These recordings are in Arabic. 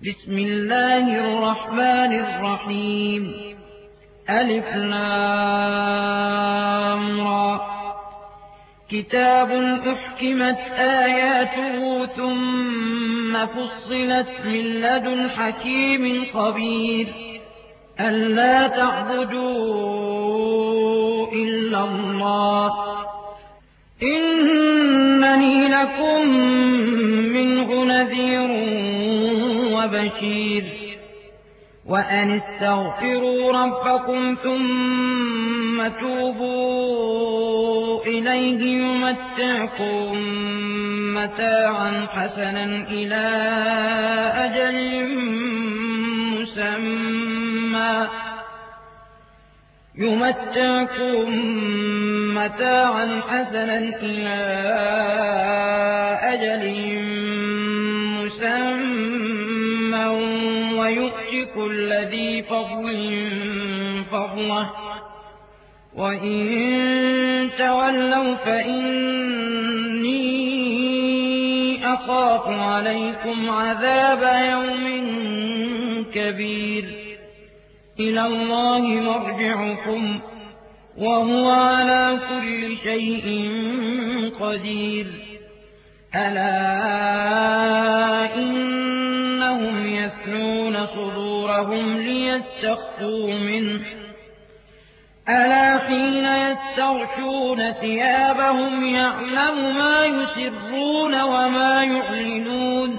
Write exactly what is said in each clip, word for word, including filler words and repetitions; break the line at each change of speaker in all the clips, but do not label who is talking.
بسم الله الرحمن الرحيم ألف لام را كتاب أحكمت آياته ثم فصلت من لدن حكيم خبير ألا تعبدوا إلا الله إنني لكم منه نذير وبشير وأن استغفروا ربكم ثم توبوا إليه يمتعكم متاعا حسنا إلى أجل مسمى يمتعكم متاعا حسنا إلى أجل مسمى ويؤتِ كل ذي فضل فضله وإن تولوا فإني أخاف عليكم عذاب يوم كبير إلى الله مرجعكم وهو على كل شيء قدير ألا إنهم يثنون صدورهم ليستخفوا منه ألا حين يستغشون ثيابهم يعلم ما يسرون وما يعلنون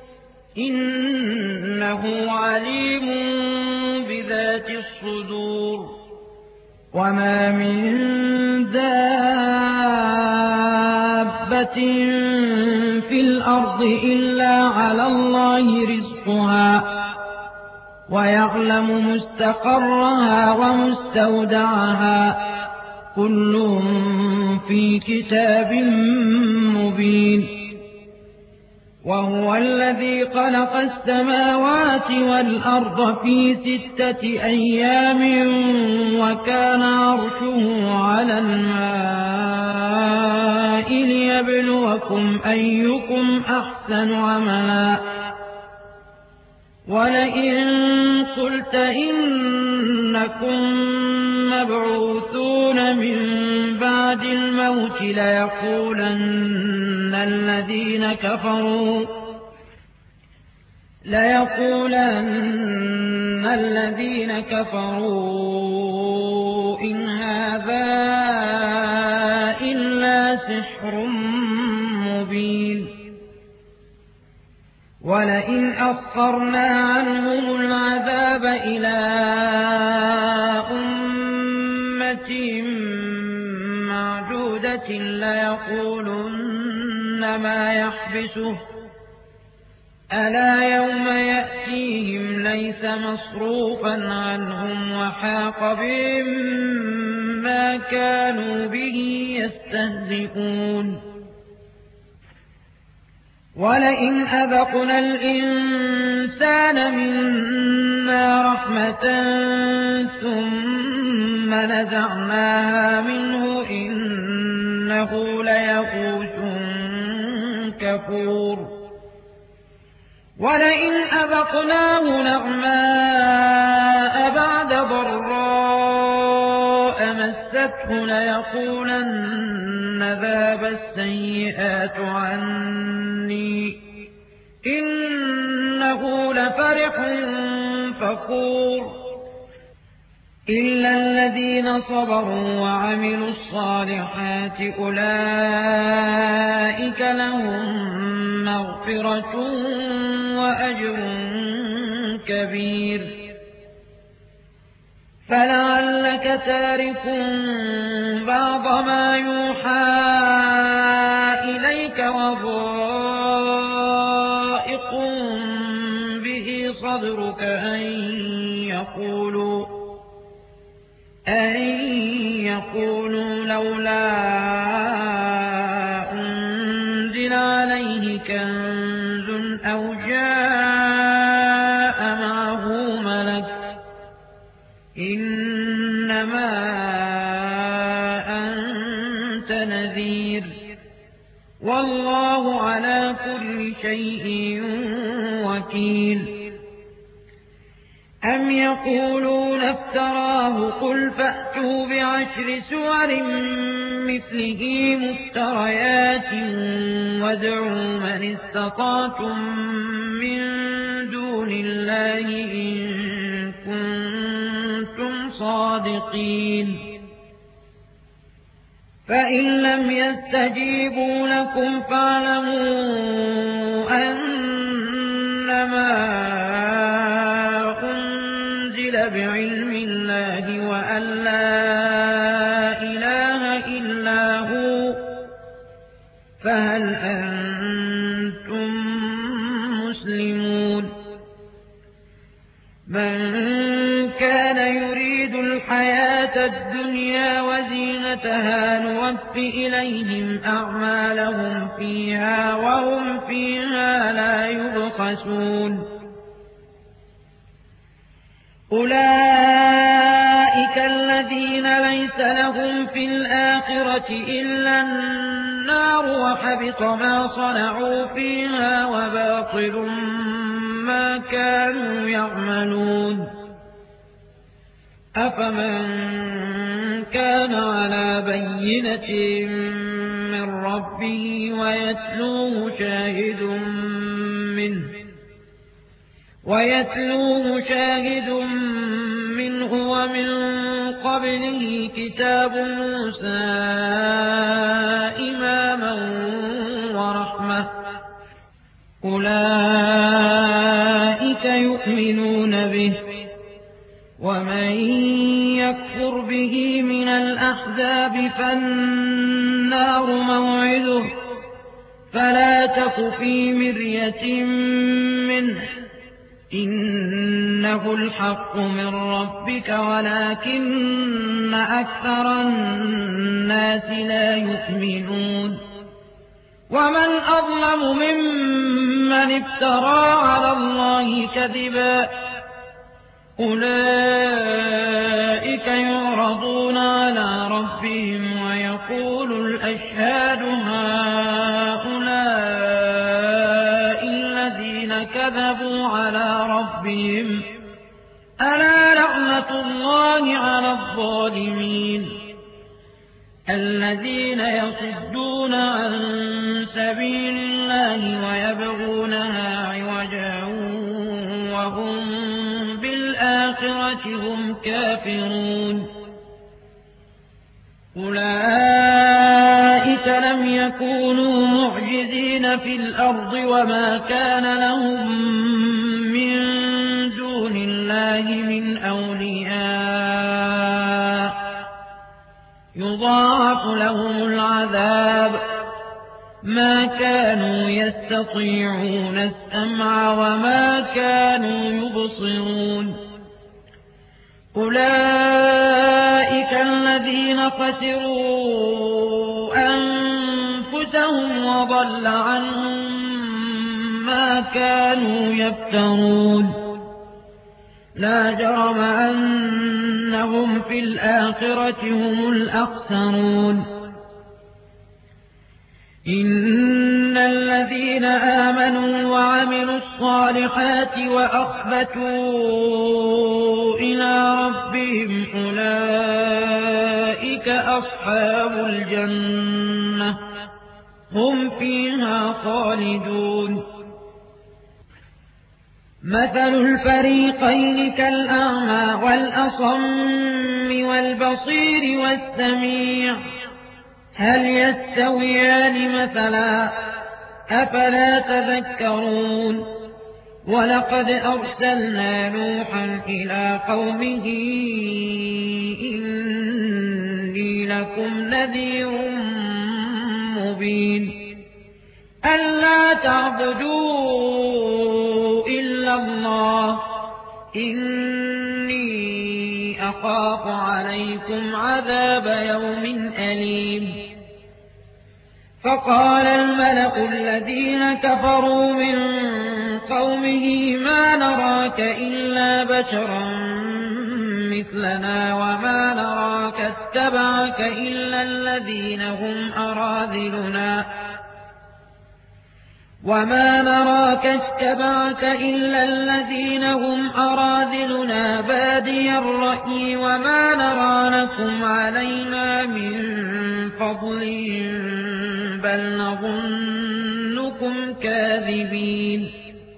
إنه عليم بذات الصدور وما من دابة في الأرض إلا على الله رزقها ويعلم مستقرها ومستودعها كل في كتاب مبين وهو الذي خلق السماوات والأرض في ستة أيام وكان عرشه على الماء ليبلوكم أيكم أحسن عملا ولئن قلت إنكم مبعوثون من بعد الموت ليقولن الذين كفروا ليقولن الذين كفروا إن هذا إلا سحر مبين ولئن أخرنا عنهم العذاب إلى أمة معدودة ليقولن ما يحبسه ألا يوم يأتيهم ليس مصروفا عنهم وحاق بهم ما كانوا به يستهزئون ولئن أذقنا الإنسان منا رحمة ثم نزعناها منه إنه ليئوس كفور ولئن أذقناه نعماء بعد ضراء مسته ليقولن ذهب السيئات عني إنه لفرح فخور إلا الذين صبروا وعملوا الصالحات أولئك لهم مغفرة وأجر كبير فلعلك تارك بعض ما يوحى إليك وضائق به صدرك أن يقولوا أن يقولوا لولا أنزل عليه كنز أو جاء معه ملك إنما أنت نذير والله على كل شيء وكيل أم يقولون افتراه قل فأتوا بعشر سور مثله مفتريات وادعوا من استطعتم من دون الله إن كنتم صادقين فإن لم يستجيبوا لكم فاعلموا أنما بعلم الله وأن لا إله إلا هو فهل أنتم مسلمون من كان يريد الحياة الدنيا وزينتها نوف إليهم أعمالهم فيها وهم فيها لا يبخسون أولئك الذين ليس لهم في الآخرة إلا النار وحبط ما صنعوا فيها وباطل ما كانوا يعملون أفمن كان على بينة من ربه ويتلوه شاهد منه ويتلوه شاهد منه ومن قبله كتاب موسى إماما ورحمة أولئك يؤمنون به ومن يكفر به من الأحزاب فالنار موعده فلا تك في مرية منه إنه الحق من ربك ولكن أكثر الناس لا يؤمنون ومن أظلم ممن افترى على الله كذبا أولئك يعرضون على ربهم ويقول الأشهاد هؤلاء الذين كذبوا على ربهم ألا لعنة الله على الظالمين الذين يصدون عن سبيل الله ويبغونها عوجا وهم بالآخرة هم كافرون أولئك لم يكونوا معجزين في الأرض وما كان لهم من دون الله من أولياء يضاعف لهم العذاب ما كانوا يستطيعون السمع وما كانوا يبصرون أولئك الذين خسروا أنفسهم وضل عنهم ما كانوا يفترون لا جرم أنهم في الآخرة هم الأخسرون إن الذين آمنوا وعملوا الصالحات وأخبتوا إلى ربهم أولئك أصحاب الجنة هم فيها خالدون مثل الفريقين كالأعمى والأصم والبصير والسميع هل يستويان مثلا أفلا تذكرون ولقد أرسلنا نوحا إلى قومه إني لكم نذير مبين ألا تعبدوا إلا الله إني أخاف عليكم عذاب يوم أليم فقال الملأ الذين كفروا من قومه ما نراك إلا بشرا مثلنا وما نراك اتبعك إلا الذين هم أراذلنا وما نراك اتبعك إلا الذين هم أراذلنا بادي الرأي وما نرى لكم علينا من فضل بل نظنكم كاذبين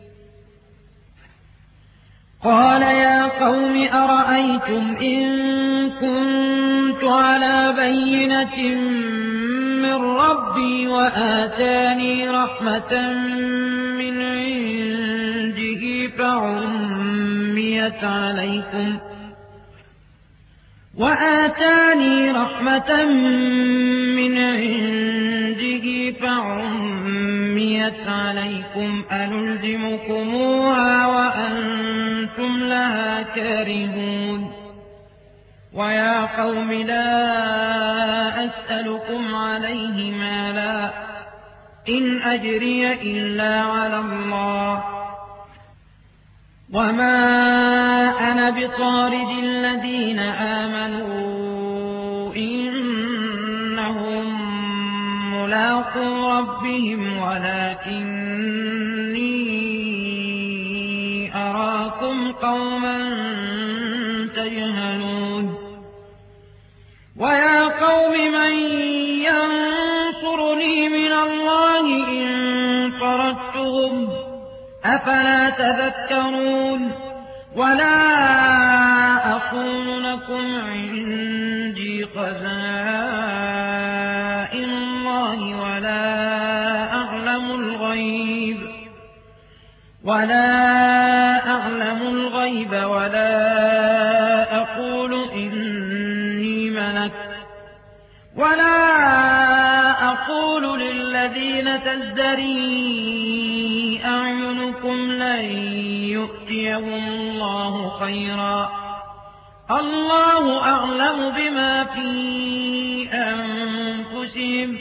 قال يا قوم أرأيتم إن كنت على بينة من ربي وآتاني رحمة من عنده فعميت عليكم وآتاني رحمة من عنده فعميت عليكم أنلزمكموها وأنتم لها كارهون ويا قوم لا أسألكم عليه مالا إن أجري إلا على الله وما أنا بطارد الذين آمنوا إنهم ملاقو ربهم ولكني أراكم قوما تجهلون ويا قوم من ينصرني من الله إن طردتهم أفلا تذكرون ولا أقول لكم عندي خزائن الله ولا أعلم الغيب ولا أعلم الغيب ولا أقول إني ملك ولا أقول للذين تزدري أعينكم لن يؤتيهم الله خيرا الله أعلم بما في أنفسهم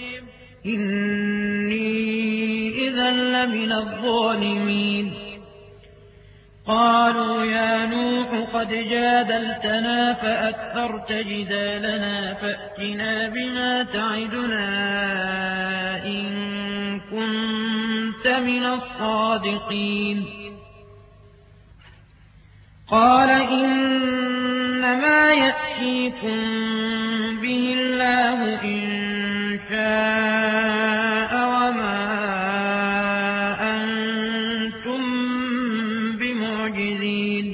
إني إذا لمن الظالمين قالوا يا نوح قد جادلتنا فأكثرت جدالنا فأتنا بما تعدنا إن كنت من الصادقين قال إنما يأتيكم به الله إن شاء وما أنتم بمعجزين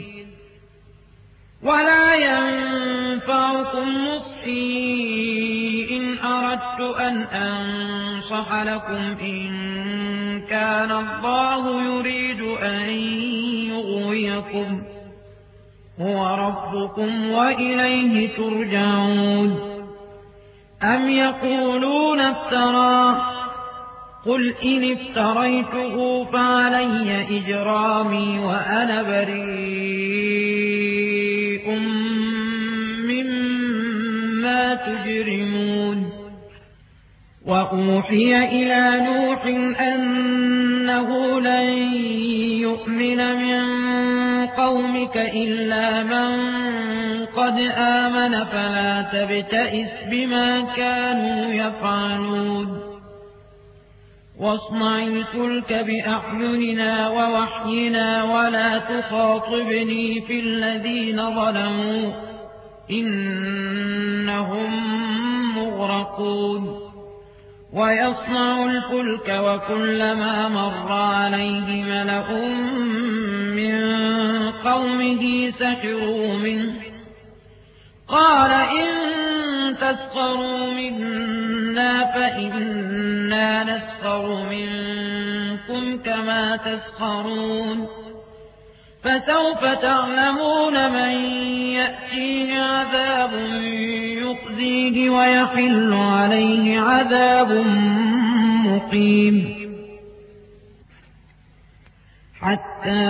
ولا ينفعكم نصحي إن أردت أن أنصح لكم إن كان الله يريد أن يغويكم هو ربكم وإليه ترجعون أم يقولون افتراه قل إن افتريته فعلي إجرامي وأنا بريء مما تجرمون وأوحي إلى نوح أنه لن يؤمن من قومك إلا من قد آمن فلا تبتئس بما كانوا يفعلون واصنع الفلك بأعيننا ووحينا ولا تخاطبني في الذين ظلموا إنهم مغرقون ويصنع الفلك وكلما مر عليه ملأ من قومه سخروا منه قال إن تسخروا منا فإنا نسخر منكم كما تسخرون فسوف تعلمون من يأتيه عذاب يخزيه ويحل عليه عذاب مقيم حتى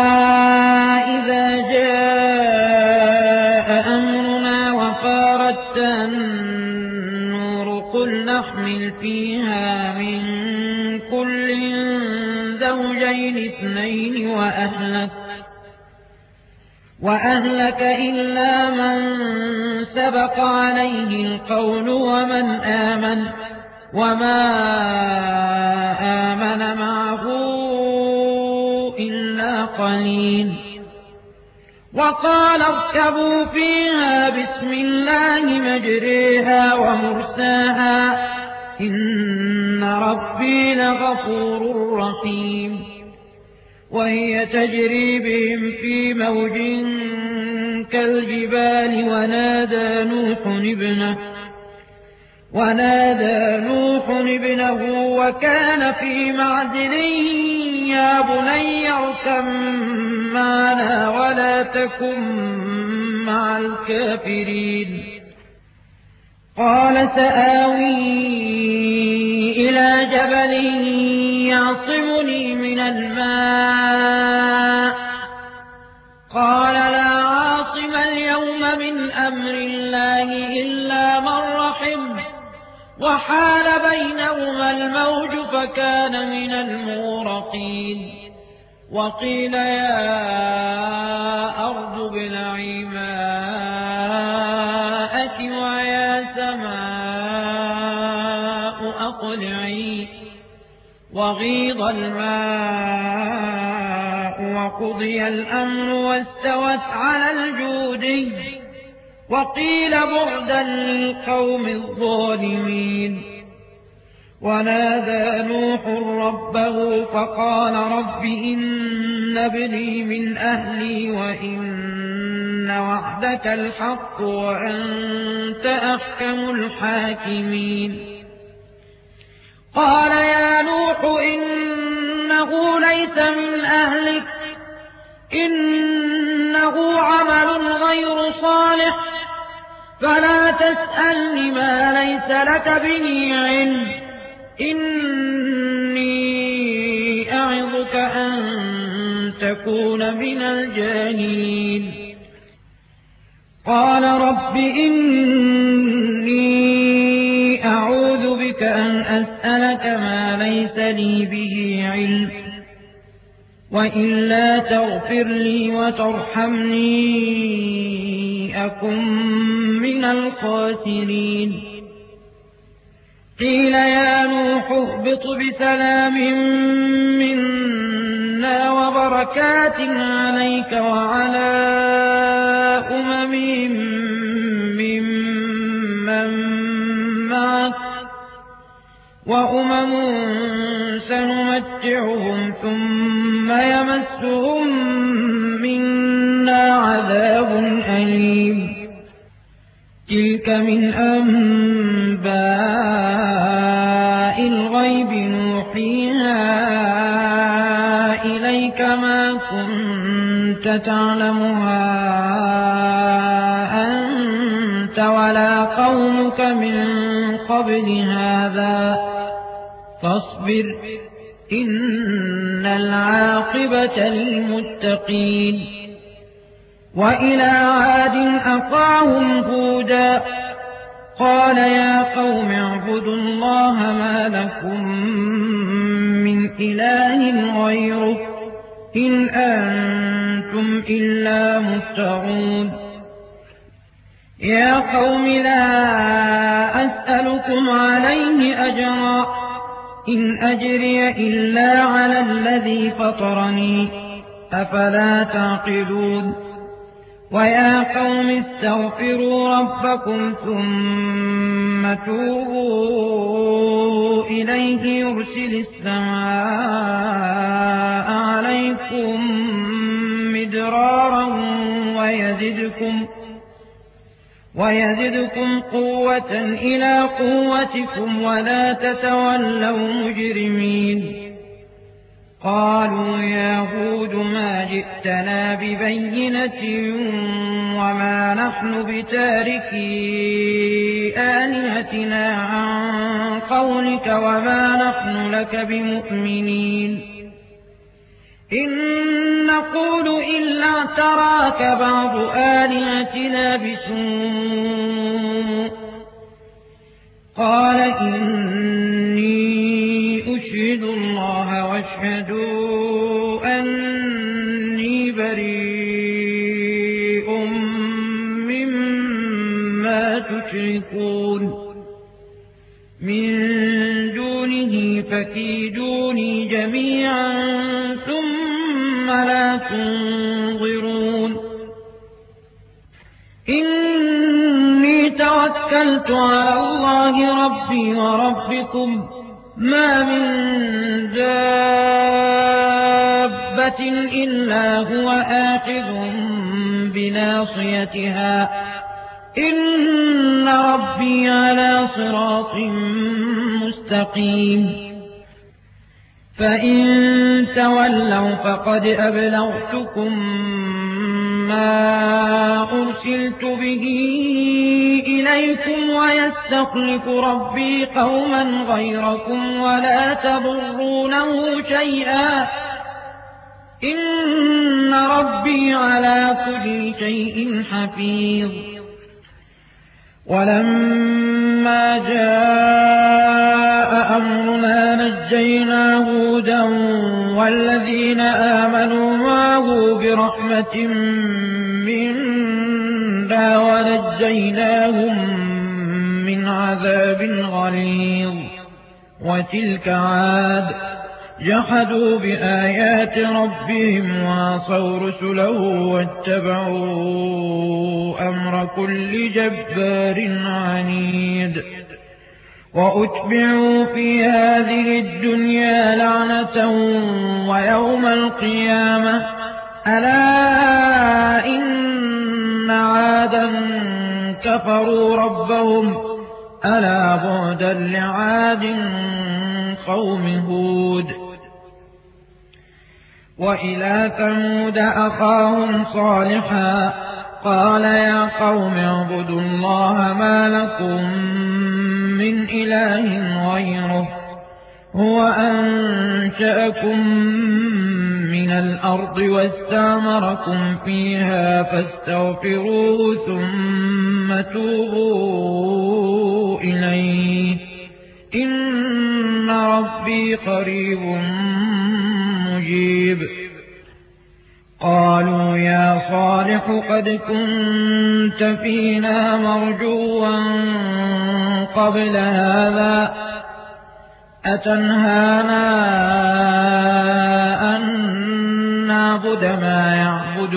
إذا جاء أمرنا وفارت النور قل نحمل فيها من كل زوجين اثنين وأهلك وأهلك إلا من سبق عليه القول ومن آمن وما آمن معه إلا قليل. وقال اركبوا فيها بسم الله مجريها ومرساها إن ربي لغفور رحيم. وهي تجري بهم في موج كالجبال ونادى نوح ابنه ونادى نوح ابنه وكان في معزل يا بني اركب معنا ولا تكن مع الكافرين. قال سآوي إلى جبل يعصمني من الماء قال لا عاصم اليوم من أمر الله إلا من رحم وحال بينهما الموج فكان من المغرقين. وقيل يا أرض ابلعي ماءك ويا سماء أقلعي وغيض الماء وقضي الأمر واستوت على الجودي وقيل بعدا للقوم الظالمين. ونادى نوح ربه فقال رب إن ابني من أهلي وإن وعدك الحق وأنت أحكم الحاكمين. قال يا نوح إنه ليس من أهلك إنه عمل غير صالح فلا تسألني ما ليس لك به علم إني أعظك أن تكون من الجاهلين. قال رب إني أعوذ بك أن أسألك ما ليس لي به علم وإلا تغفر لي وترحمني أكن من الخاسرين. قيل يا نوح اهبط بسلام منا وبركات عليك وعلى أمم ممن معك وأمم سنمتعهم ثم يمسهم منا عذاب أليم. تلك من أنباء الغيب نوحيها إليك ما كنت تعلمها أنت ولا قومك من قبل هذا فاصبر إن العاقبة للمتقين. وإلى عاد أخاهم هودا قال يا قوم اعبدوا الله ما لكم من إله غيره إن أنتم إلا مفترون. يا قوم لا أسألكم عليه أجرا إن أجري إلا على الذي فطرني أفلا تعقلون. ويا قوم استغفروا ربكم ثم توبوا إليه يرسل السماء عليكم مدرارا ويزدكم ويزدكم قوة إلى قوتكم ولا تتولوا مجرمين. قالوا يا هود ما جئتنا ببينة وما نحن بتاركي آلهتنا عن قولك وما نحن لك بمؤمنين إن نقول إلا اعتراك بعض آلهتنا بسوء. قال إني أشهد الله واشهدوا أني بريء مما تشركون من فكيدوني جميعا ثم لا تنظرون إني توكلت على الله ربي وربكم ما من دابة إلا هو آخذ بناصيتها إن ربي على صراط مستقيم فإن تولوا فقد أبلغتكم ما أرسلت به إليكم ويستخلف ربي قوما غيركم ولا تضرونه شيئا إن ربي على كل شيء حفيظ ولما جاء أمرنا نجينا هودا والذين آمنوا معه برحمة منا ونجيناهم من عذاب غليظ وتلك عاد جحدوا بآيات ربهم وعصوا رسله واتبعوا أمر كل جبار عنيد وأتبعوا في هذه الدنيا لعنة ويوم القيامة ألا إن عادا كفروا ربهم ألا بعدا لعاد قوم هود وإلى ثمود أخاهم صالحا قال يا قوم اعبدوا الله ما لكم من إله غيره هو أنشأكم من الأرض واستعمركم فيها فاستغفروه ثم توبوا إليه إن ربي قريب مجيب قالوا يا صالح قد كنت فينا مرجوا قبل هذا أتنهانا أن نعبد ما يعبد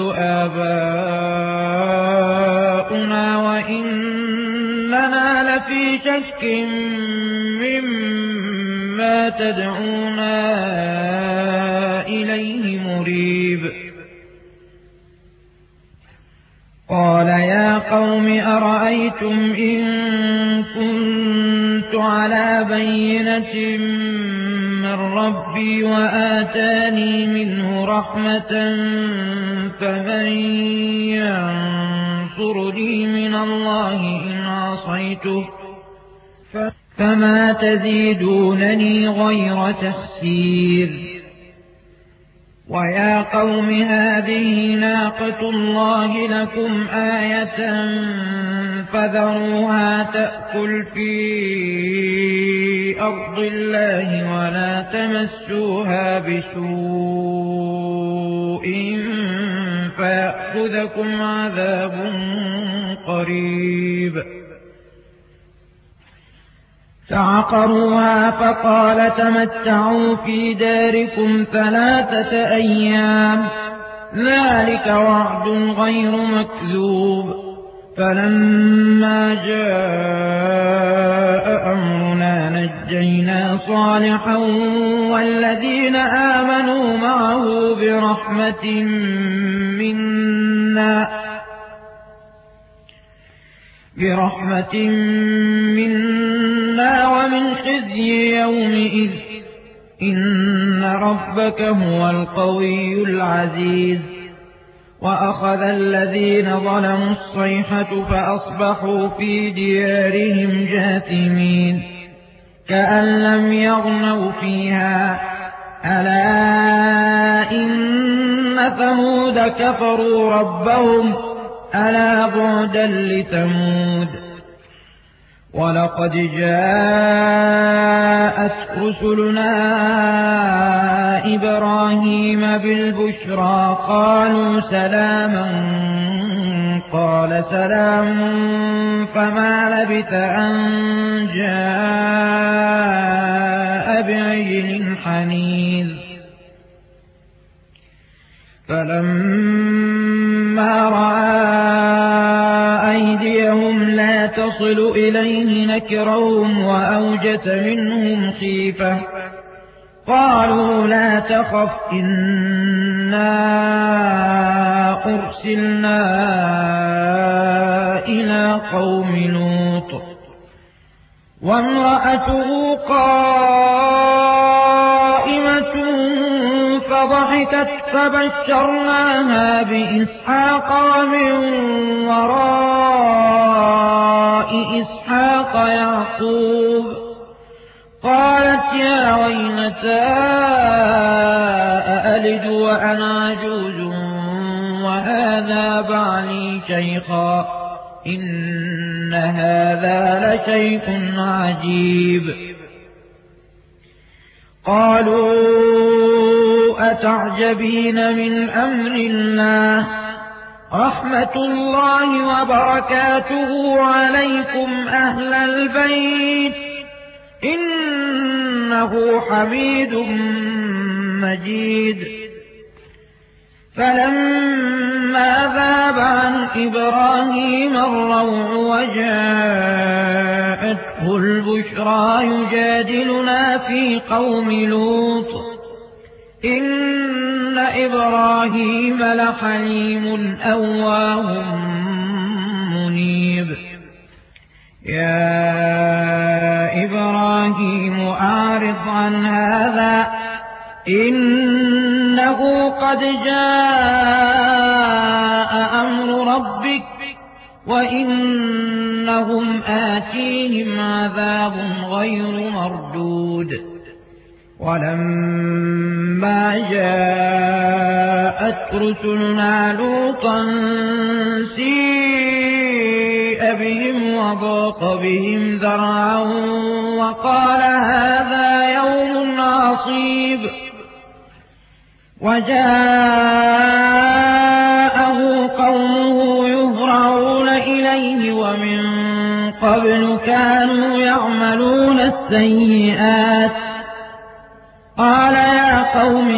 آباؤنا وإننا لفي شك مما تدعونا إليه مريب قال يا قوم أرأيتم إن كنت على بينة من ربي وآتاني منه رحمة فمن ينصرني من الله إن عصيته فما تزيدونني غير تخسير ويا قوم هذه ناقة الله لكم آية فذروها تأكل في أرض الله ولا تمسوها بسوء فيأخذكم عذاب قريب فعقروها فقال تمتعوا في داركم ثلاثة أيام ذلك وعد غير مكذوب فلما جاء أمرنا نجينا صالحا والذين آمنوا معه برحمة منا برحمة منا ومن خزي يومئذ إن ربك هو القوي العزيز وأخذ الذين ظلموا الصيحة فأصبحوا في ديارهم جاثمين كأن لم يغنوا فيها ألا إن ثمود كفروا ربهم ألا بعدا لثمود ولقد جاءت رسلنا إبراهيم بالبشرى قالوا سلاما قال سلام فما لبث أن جاء بعجل حنيذ فلما رأى أيديهم لا تصل إليه نكرهم وأوجس منهم خيفة قالوا لا تخف إنا أرسلنا إلى قوم لوط وامرأته قائمة فضحكت فبشرناها بإسحاق ومن وراء إسحاق يعقوب قالت يا ويلتى أألد وأنا عجوز وهذا بعلي شيخا إن هذا لشيء عجيب قالوا أتعجبين من أمر الله رحمة الله وبركاته عليكم أهل البيت إنه حميد مجيد فلما ذاب عن إبراهيم الروع وجاءته البشرى يجادلنا في قوم لوط إن إبراهيم لحليم أواه منيب يا إبراهيم أعرض عن هذا إنه قد جاء أمر ربك وإنهم آتيهم عذاب غير مردود ولما جاءت رسلنا لوطا سيء بهم وضاق بهم ذرعا وقال هذا يوم عصيب وجاءه قومه يهرعون إليه ومن قبل كانوا يعملون السيئات قال يا قوم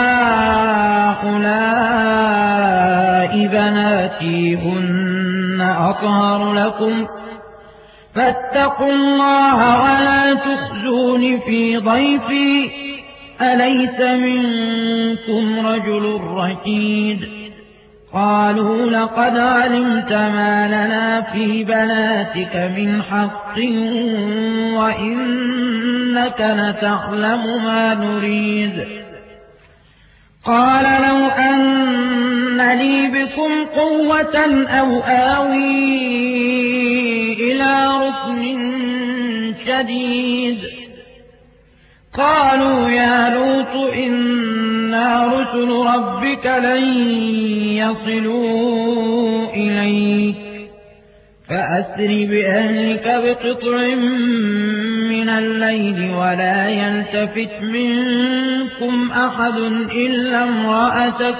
هؤلاء بناتي هن أطهر لكم فاتقوا الله ولا تخزون في ضيفي أليس منكم رجل رشيد قالوا لقد علمت ما لنا في بناتك من حق وإنك لتعلم ما نريد قال لو أن لي بكم قوة أو آوي إلى ركن شديد قالوا يا لوط إنا رسل ربك لن يصلوا إليك فأسر بأهلك بقطع من الليل ولا يلتفت منكم أحد إلا امرأتك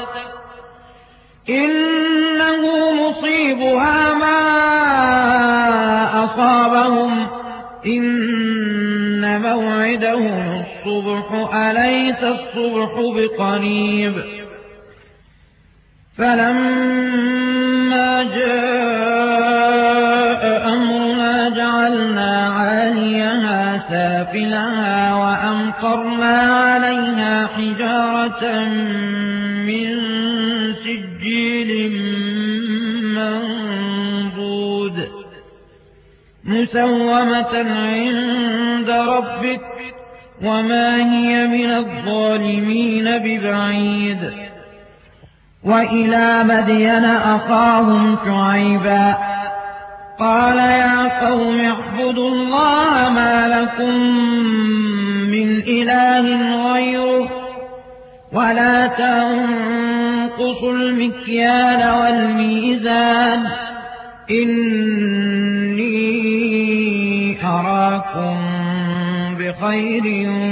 إنه مصيبها ما أصابهم إن موعدهم الصبح أليس الصبح بقريب فلما جاء أمرنا جعلنا عاليها سافلها وأمطرنا عليها حجارة من سجيل منضود مسومة عند ربك وما هي من الظالمين ببعيد وإلى مدين أخاهم شعيبا قال يا قوم اعبدوا الله ما لكم من إله غيره ولا تنقصوا المكيال والميزان إني أراكم بخير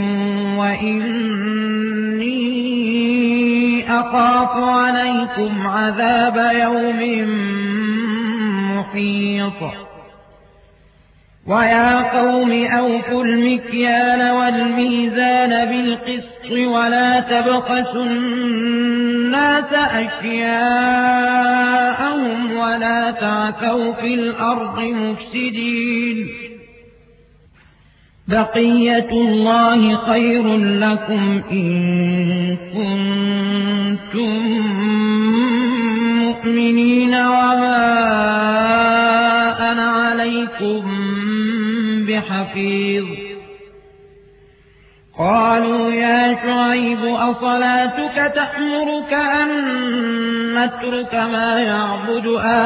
وإني أخاف عليكم عذاب يوم محيط ويا قوم أوفوا المكيال والميزان بالقسط ولا تبخسوا الناس أشياءهم ولا تعثوا في الأرض مفسدين بقية الله خير لكم إن كنتم مؤمنين وما أنا عليكم بحفيظ قالوا يا شعيب أصلاتك تأمرك أن نترك ما يعبد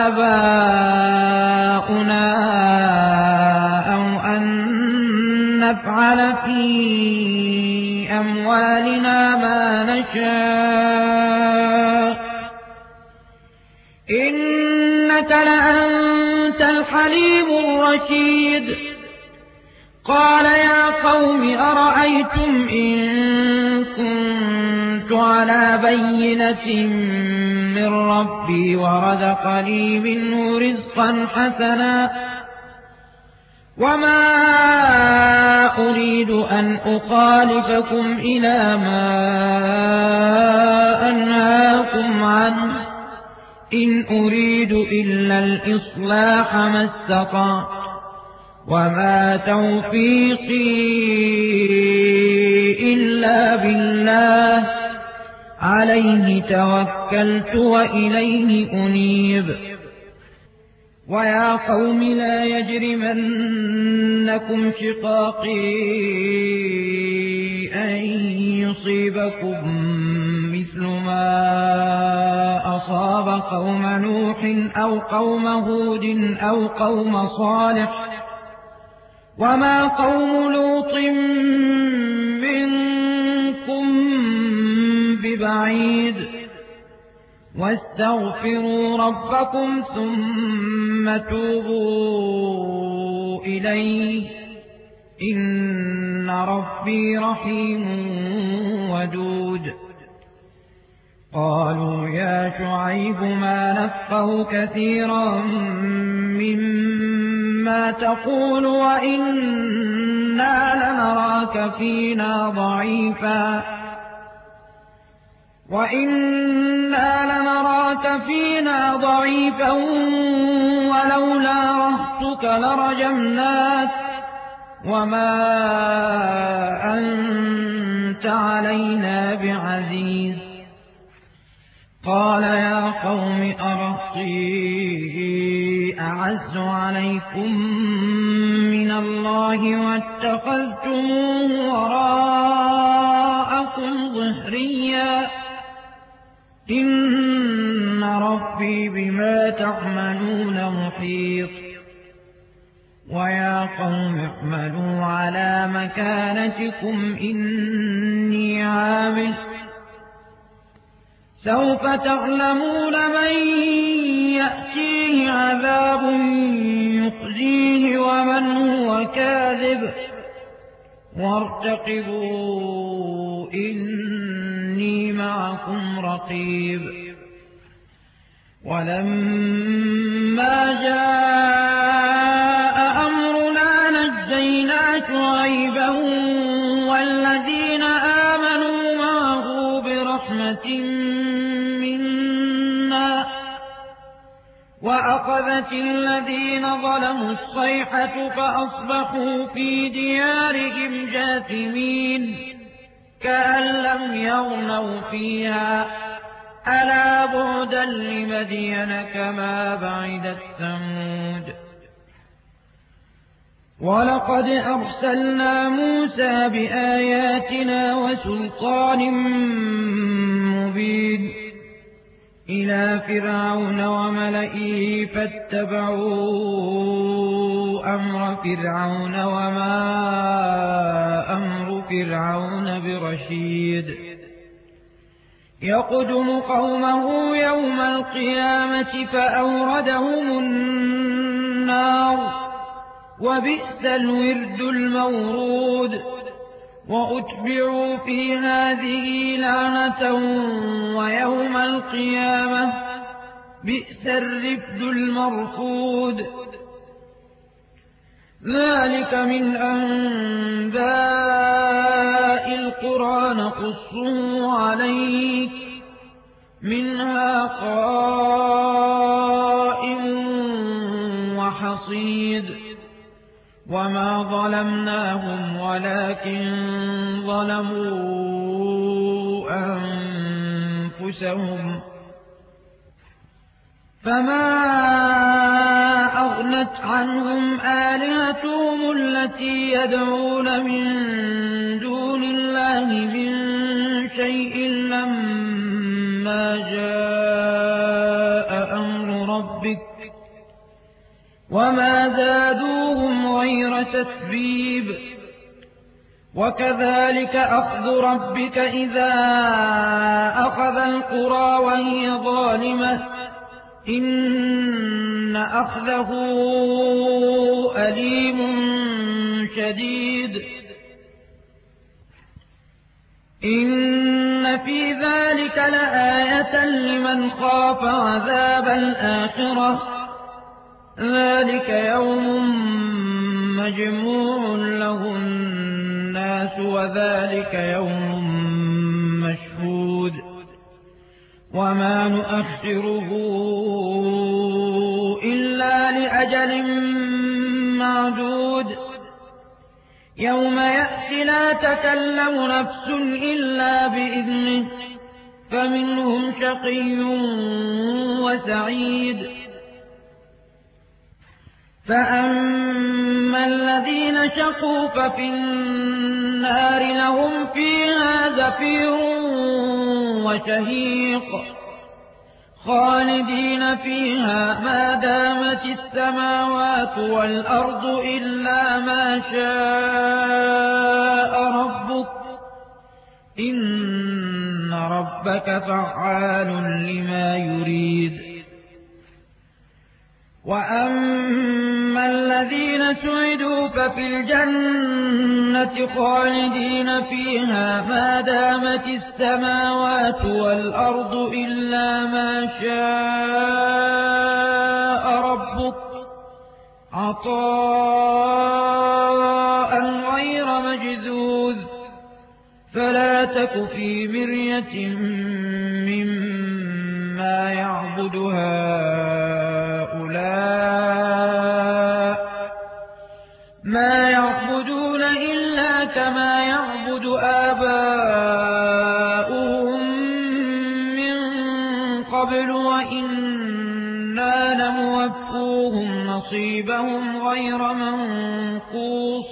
آباؤنا أو أن نفعل في أموالنا ما نشاء إنك لأنت الحليم الرشيد قال يا قوم أرأيتم إن كنت على بينة من ربي ورزقني منه رزقا حسنا وما أريد أن أخالفكم إلى ما أنهاكم عنه إن أريد إلا الإصلاح ما استطعت وما توفيقي إلا بالله عليه توكلت وإليه أنيب ويا قوم لا يجرمنكم شقاقي أن يصيبكم مثل ما أصاب قوم نوح أو قوم هود أو قوم صالح وما قوم لوط منكم ببعيد واستغفروا ربكم ثم توبوا إليه إن ربي رحيم ودود قالوا يا شعيب ما نفقه كثيرا مما تقول وإنا لنراك فينا ضعيفا وإنا لنراك فينا ضعيفا ولولا رهتك لرجمناك وما أنت علينا بعزيز قال يا قوم أرهطي أعز عليكم من الله واتخذتموه وراءكم ظهريا إن ربي بما تعملون محيط ويا قوم اعملوا على مكانتكم إني عامل سوف تعلمون من يأتيه عذاب يخزيه ومن هو كاذب وارتقبوا إني معكم رقيب ولما جاء أمرنا نجينا شعيبا والذين آمنوا معه برحمة منا وأخذت الذين ظلموا الصيحة فأصبحوا في ديارهم جاثمين كأن لم يغنوا فيها ألا بعدا لمدين كما بعدت ثمود ولقد أرسلنا موسى بآياتنا وسلطان مبين إلى فرعون وملئه فاتبعوا أمر فرعون وما أمر فرعون برشيد يقدم قومه يوم القيامة فأوردهم النار وبئس الورد المورود وأتبعوا في هذه لعنة ويوم القيامة بئس الرفد المرفود ذلك من أنباء القرى نقصه عليك منها قائم وحصيد وما ظلمناهم ولكن ظلموا أنفسهم فما أغنت عنهم آلهتهم التي يدعون من دون الله من شيء لما جاء أمر ربك وما زادوهم غير تتبيب وكذلك أخذ ربك إذا أخذ القرى وهي ظالمة إن أخذه أليم شديد إن في ذلك لآية لمن خاف عذاب الآخرة ذلك يوم مجموع له الناس وذلك يوم مشهود وما نؤخره إلا لأجل معدود يوم يأتي لا تكلم نفس إلا بإذنه فمنهم شقي وسعيد فأما الذين شقوا ففي النار لهم فيها زفير وشهيق خالدين فيها ما دامت السماوات والأرض إلا ما شاء ربك إن ربك فعال لما يريد وأما الذين سعدوا ففي الجنة خالدين فيها ما دامت السماوات والأرض إلا ما شاء ربك عطاء غير مجذوذ فلا تك في مرية مما يعبد هؤلاء ما يعبدون إلا كما يعبد آباؤهم من قبل وإنا لموفوهم نصيبهم غير منقوص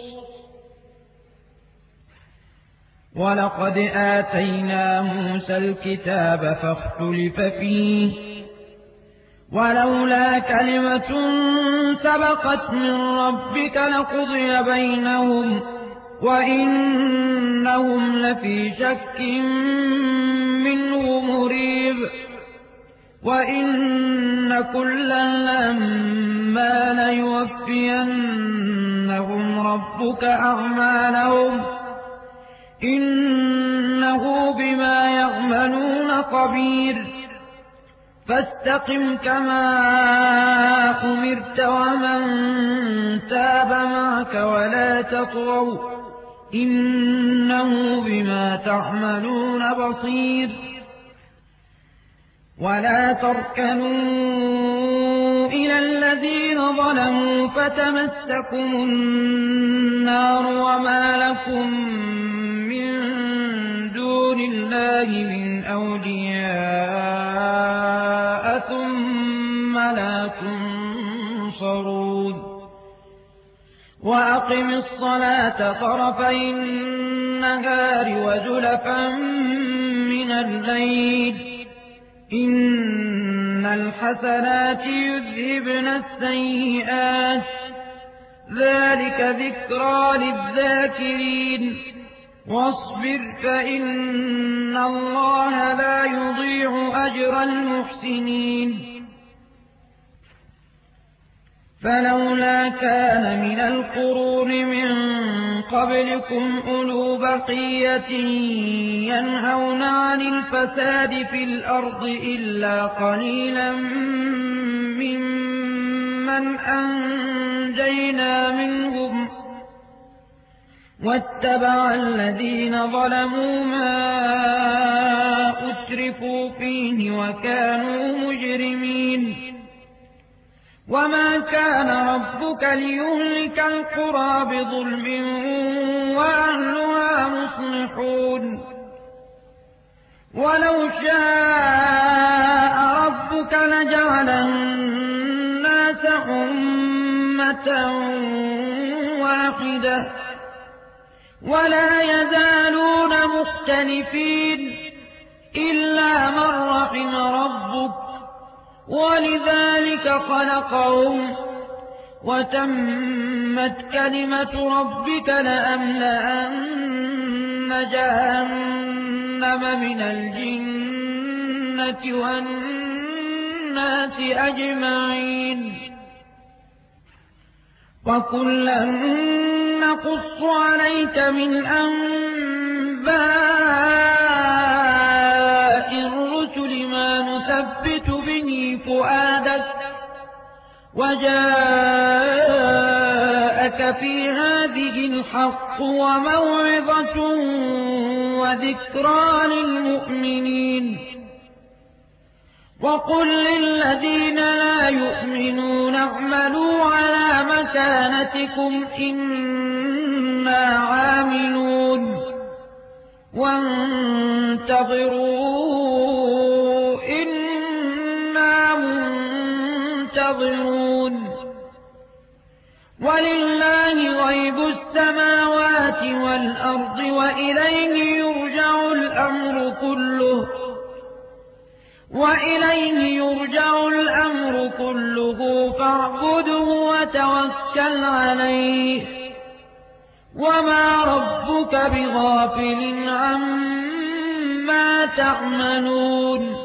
ولقد آتينا موسى الكتاب فاختلف فيه ولولا كلمة سبقت من ربك لقضي بينهم وإنهم لفي شك منه مريب وإن كلا لما ليوفينهم ربك أعمالهم إنه بما يعملون خبير فاستقم كما أمرت ومن تاب معك ولا تطغوا إنه بما تعملون بصير ولا تركنوا إلى الذين ظلموا فتمسكم النار وما لكم من دون الله من أولياء ثم لا تنصرون وأقم الصلاة طرفي النهار وزلفا من الليل إن الحسنات يذهبن السيئات ذلك ذكرى للذاكرين واصبر فإن الله لا يضيع أجر المحسنين فلولا كان من القرون من قبلكم أولو بقية ينهون عن الفساد في الأرض إلا قليلا ممن أنجينا منهم واتبع الذين ظلموا ما أترفوا فيه وكانوا مجرمين وما كان ربك ليهلك القرى بظلم وأهلها مصلحون ولو شاء ربك لجعل الناس أمة واحدة ولا يزالون مختلفين إلا من رحم ربك ولذلك خلقهم وتمت كلمة ربك لأملأن جهنم من الجنة والناس أجمعين وكلا نقص عليك من أنباء الرسل ما نثبت به فؤادك وجاءك في هذه الحق وموعظة وذكرى للمؤمنين وقل للذين لا يؤمنون اعملوا على مكانتكم إنا عاملون وانتظروا إنا منتظرون ولله غيب السماوات والأرض وإليه يرجع الأمر كله وإليه يرجع الأمر كله فاعبده وتوكل عليه وما ربك بغافل عما تعملون